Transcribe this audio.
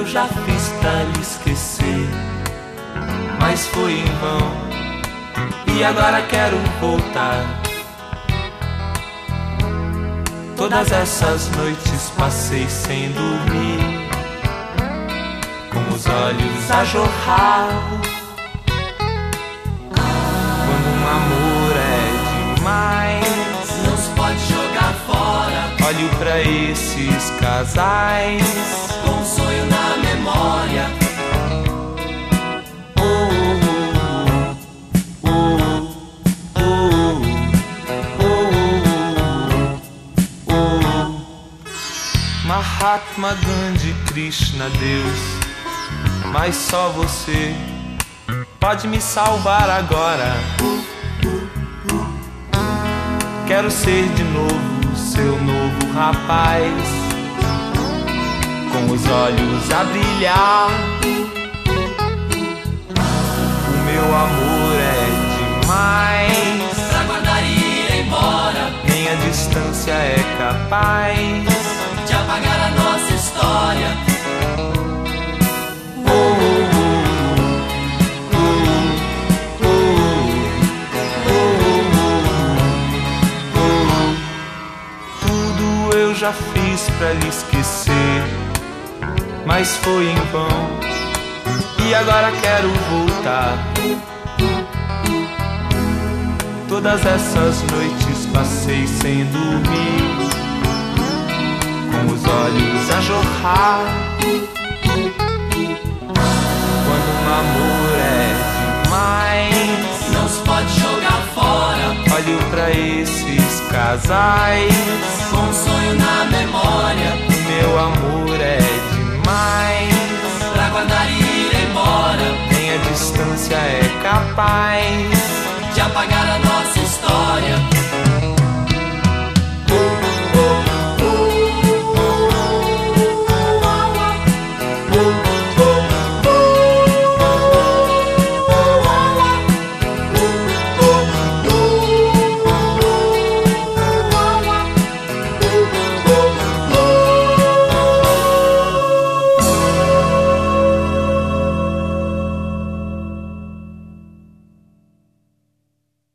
eu já fiz pra lhe esquecer, mas foi em vão, e agora quero voltar. Todas essas noites passei sem dormir, com os olhos a jorrar. Quando um amor é demais, não se pode jogar fora. olho pra esses casais com um sonho na memória. Mahatma Gandhi, Krishna, Deus, mas só você pode me salvar agora. Quero ser de novo seu novo rapaz, com os olhos a brilhar. O meu amor é demais Pra guardar e ir embora, nem a distância é capaz de apagar a nossa história. Tudo eu já fiz pra lhe esquecer, mas foi em vão, e agora quero voltar. Todas essas noites passei sem dormir, com os olhos a jorrar. Quando um amor é demais, não se pode jogar fora. olho pra esses casais com um sonho na memória. O meu amor é demais Pra guardar e ir embora, nem a distância é capaz de apagar a nossa história.